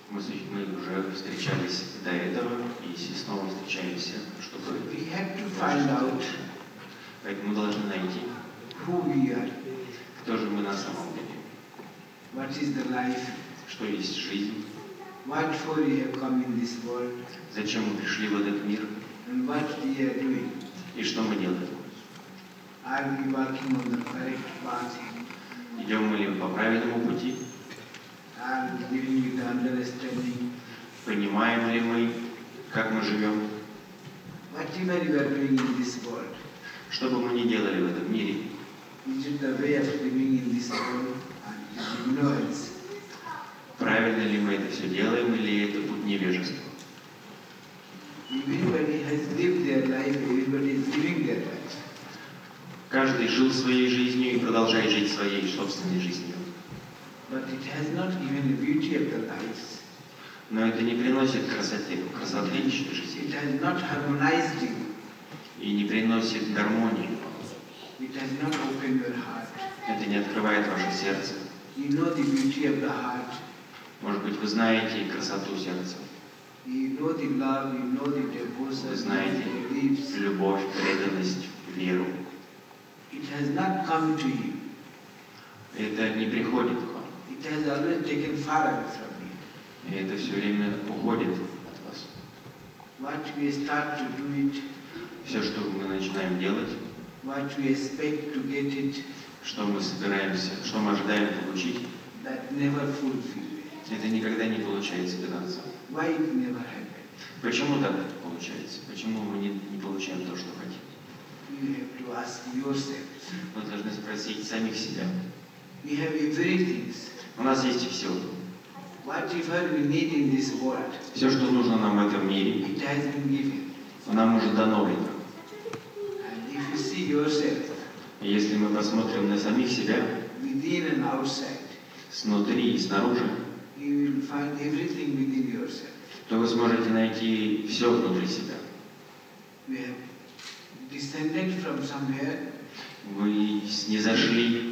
Мы уже встречались до этого и снова встречаемся, чтобы... We have to find out Поэтому мы должны найти, who we are, кто же мы на самом деле, what is the life, что есть жизнь, what for we have come in this world, зачем мы пришли в этот мир and what we are doing. и что мы делаем. Are we walking on the correct path? Идем мы ли по правильному пути, Are we living with the understanding? понимаем ли мы, как мы живем, Whatever you are doing in this world, что бы мы ни делали в этом мире, is it the way of living in this world, and it is ignorance? правильно ли мы это все делаем или это путь невежества. Everybody has lived their life, everybody is living their life. Каждый жил своей жизнью и продолжает жить своей собственной жизнью. But it has not given the beauty of the lives. Но это не приносит красоты личной It жизни has not harmonized you. и не приносит гармонию. It has not opened your heart. Это не открывает ваше сердце. You know the beauty of the heart. Может быть, вы знаете красоту сердца. You know the love, you know the devotion, Вы you know знаете the beliefs. любовь, преданность, веру. It has not come to you. Это не приходит к вам. It has always taken far away from you. И это все время уходит от вас. What we start to do it, Все, что мы начинаем делать, what we expect to get it, что мы собираемся, что мы ожидаем получить, that never fulfilled. это никогда не получается до конца. Why it never happened? Почему так получается? Почему мы не получаем то, что хотим? You have to ask yourself. Мы должны спросить самих себя. We have everything. У нас есть все. Whatever we need in this world, Все, что нужно нам в этом мире, it has been given. нам уже дано это. And if you see yourself, И если мы посмотрим на самих себя, within and outside, снутри и снаружи, you will find everything within yourself. то вы сможете найти все внутри себя. We have descended from somewhere, Вы снизошли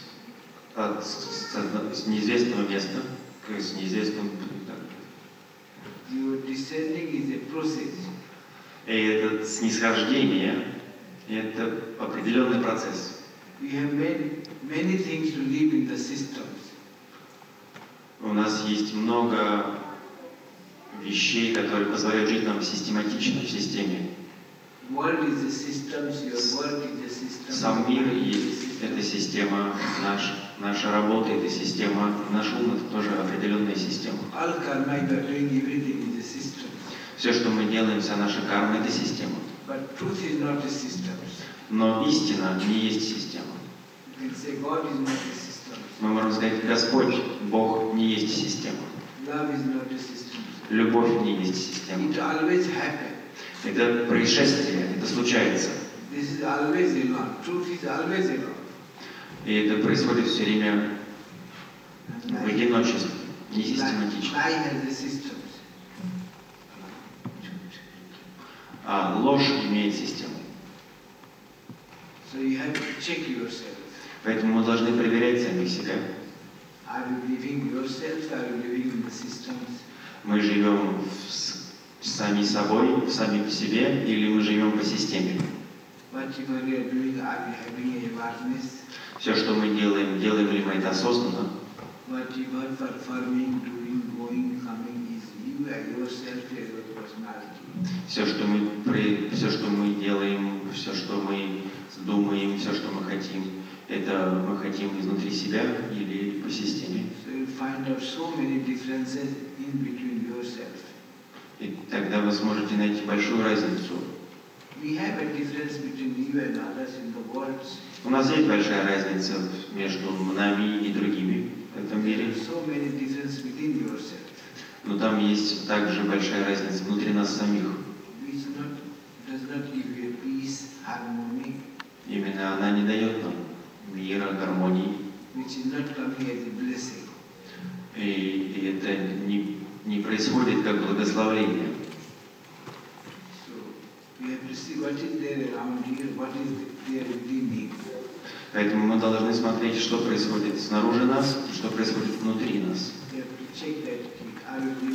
с неизвестного места с неизвестным путем. your descending is a process. И это снисхождение – это определенный процесс. We have many things to live in the systems. У нас есть много вещей, которые позволяют жить нам систематично, в системе. World is a system, your work is a system. Сам мир есть эта система, наша работа – это система, наш ум – это тоже определенная система. All karma you are doing, everything is a system. Все, что мы делаем, вся наша карма – это система. But truth is not a system. Но истина не есть система. You can say God is not a system. Мы можем сказать, Господь, Бог не есть система. Love is not a system. Любовь не есть система. It always happens. Это происшествие, это случается. This is always alone. Truth is always alone. И это происходит все время в одиночестве, не систематично. Lie has a system. А ложь имеет систему. So you have to check yourself. Поэтому мы должны проверять самих себя. Are you living yourself? Are you living in the systems? Мы живем сами собой, сами по себе, или мы живем по системе. Whatever you are doing, are you having awareness? Все, что мы делаем, делаем ли мы это осознанно? Whatever performing, doing, going, coming is you and yourself as your personality. Все, что мы делаем, все, что мы думаем, все, что мы хотим, это мы хотим изнутри себя или по системе. So you find out so many differences in between yourself. И тогда вы сможете найти большую разницу. We have a difference between you and others in the world. У нас есть большая разница между нами и другими в этом мире, So many differences within yourself, но там есть также большая разница внутри нас самих. which does not give you a peace, harmony, Именно она не дает нам мира, гармонии, which is not coming as a blessing. и это не происходит как благословение. So we have to see what is there around here, what is there within me. Поэтому мы должны смотреть, что происходит снаружи нас, что происходит внутри нас. We have to check that, are you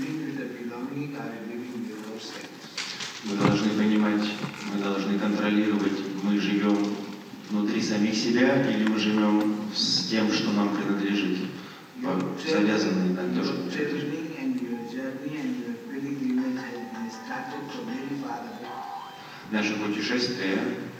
мы живем внутри самих себя, или мы живем с тем, что нам принадлежит, завязанные на то, что... Наше путешествие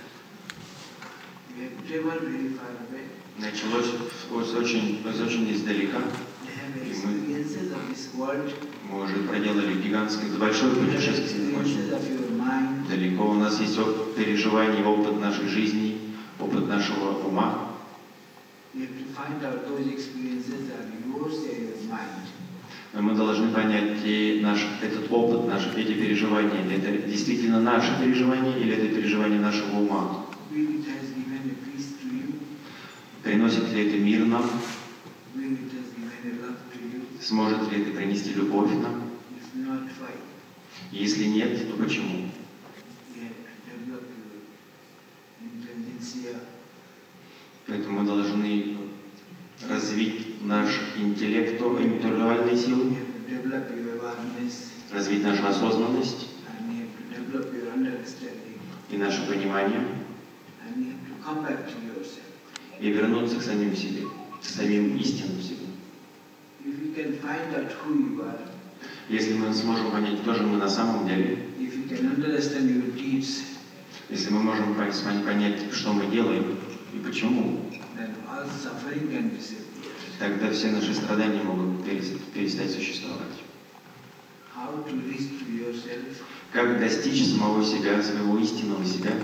началось очень издалека, и мы уже проделали гигантское, большое путешествие, очень далеко. У нас есть опыт переживаний, опыт нашей жизни, опыт нашего ума. Но мы должны понять, этот опыт, эти переживания, это действительно наши переживания или это переживания нашего ума? Приносит ли это мир нам? Сможет ли это принести любовь нам? Если нет, то почему? Поэтому мы должны развить наш интеллектуальные силы, развить нашу осознанность и наше понимание, и вернуться к самим себе, к самим истинам себе. Если мы сможем понять, кто же мы на самом деле, если мы можем понять, что мы делаем и почему, тогда все наши страдания могут перестать существовать. Как достичь самого себя, своего истинного себя,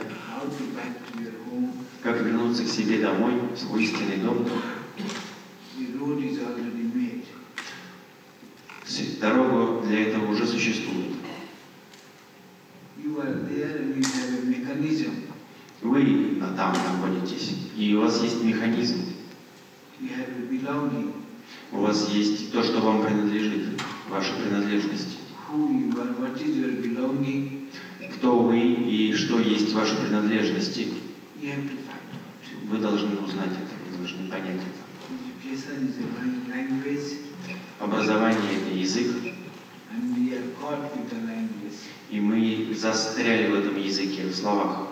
как вернуться к себе домой, в свой истинный дом. Дорога для этого уже существует. Вы там находитесь, и у вас есть механизм. У вас есть то, что вам принадлежит, ваша принадлежность. Кто вы и что есть ваши принадлежности. Вы должны узнать это, вы должны понять это. Образование – это язык, и мы застряли в этом языке, в словах.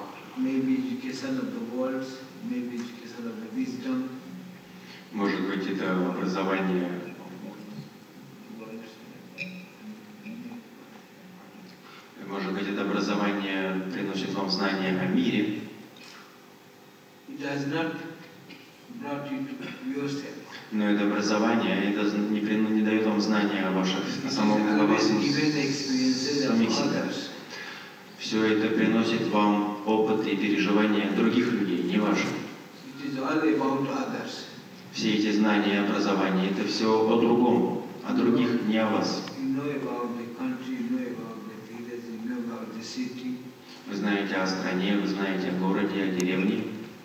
Может быть, это образование, приносит вам знания о мире. Но это образование не дает вам знания о ваших самих себе. Все это приносит вам опыт и переживания других людей, не ваших. Все эти знания и образование – это все о другом, о других, не о вас. Вы знаете о стране, вы знаете о городе, о деревне.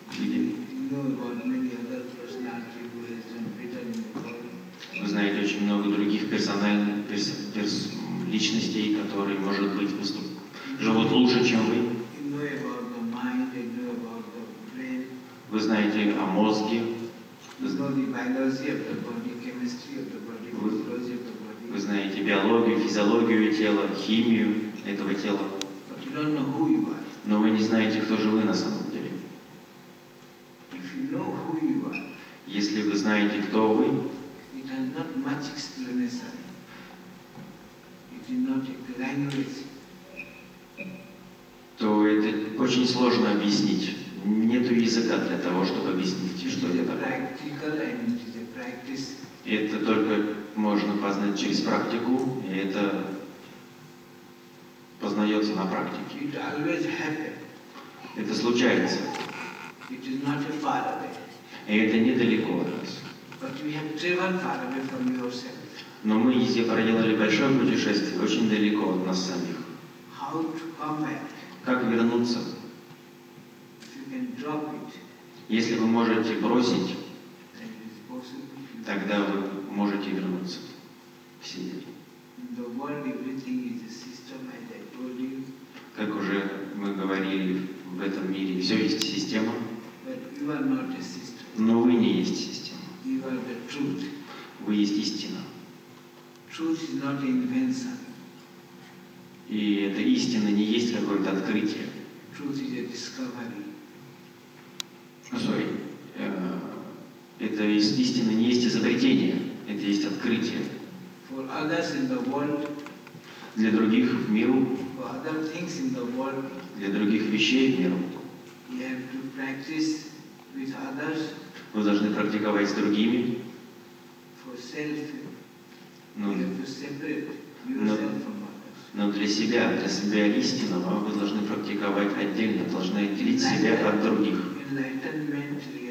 Вы знаете очень много других персональных личностей, которые, может быть, живут лучше, чем вы. Вы знаете о мозге. Вы знаете биологию, физиологию тела, химию этого тела. Но вы не знаете, кто же вы на самом деле. Если вы знаете, кто вы, то это очень сложно объяснить. Нету языка для того, чтобы объяснить, что это такое. Это только можно познать через практику, и это познается на практике. Это случается. И это недалеко от нас. Но мы проделали большое путешествие, очень далеко от нас самих. Как вернуться? Если вы можете бросить, тогда вы можете вернуться к себе. Как уже мы говорили, в этом мире все есть система, но вы не есть система. Вы есть истина. И эта истина не есть какое-то открытие. Это истина не есть изобретение, это есть открытие. For others in the world, Для других в миру, for other things in the world, для других вещей в миру you have to practice with others. вы должны практиковать с другими. For self, Ну, you have to separate yourself from others. но для себя истинного вы должны практиковать отдельно, должны отделить себя от других. Enlightenment